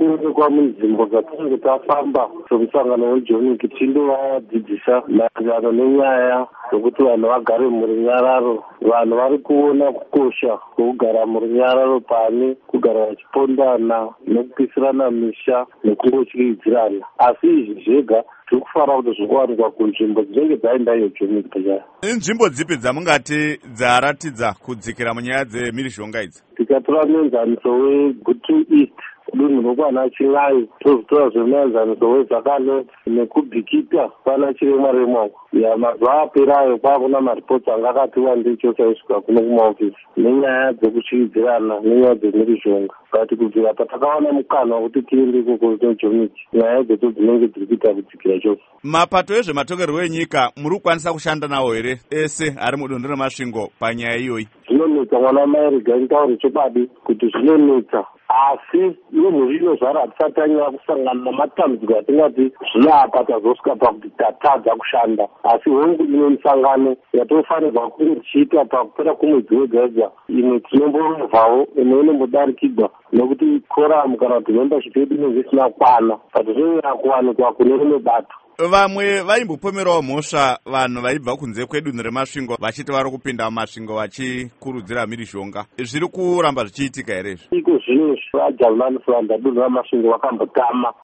kuonekwa munzvimbo dzatinenge tafamba somusangano weJoni tindovadzidzisa maererano nenyaya dzokuti vanhu vagare murunyararo. Vanhu vari kuona kukosha kwokugara murunyararo pane kugara vachipondana nekupisirana misha nekungotyidzirana. Asi izvi zvega tiri kufara kuti zvikuwanikwa kunzvimbo dzinenge dzaendayo Joni pachaya. Inzvimbo dzipi dzamungati dzaratidza kudzikira munyaya dzemhirizhonga idzi? Tikatora muenzaniso weGutu East dunhu rokwana Chingayi, tozotora zvemuenzaniso weZakanoti nekubhikita kwana Chiremwa Remwako. Mazuva aperayo kwakuna maripoti anga akati wandei chose aisvika kuno kumaofisi nenyaya dzekutyidzirana nenyaya dzemhirizhonga. Kati kubvira patakawana mukana wekuti tiende ikoko neJoni nyaya dzedzo dzinenge dziri kuita kudzikira chose. Mapato ezvematongerwo enyika muri kukwanisa kushanda nawo here ese ari mudunhu reMasvingo panyaya iyoyi? Zvinonetsa mwana mai rega nditaure chokwadi kuti zvinonetsa, asi zvinhu zvino zvaratisa tanyanya kusangana namatambudziko atingati zvinapa tazosvika pakuti tatadza kushanda. Asi hongu ine misangano yatofanirwa kunge tichiita pakupera kwemwedzi wega imwe tinombobvawo imwe inombodarikirwa nekuti koramu kana kuti membership yedu inenge isina kukwana but zvinonyanya kuwanikwa kune rimwe bato. Vamwe vaimbopomerawo mhosva vanhu vaibva kunze kwedunhu reMasvingo vachiti vari kupinda mumasvingo vachikurudzira mhirizhonga. Zviri kuramba zvichiitika here izvi? Iko zvino vaJalimani Fulanda dunhu reMasvingo vakambotama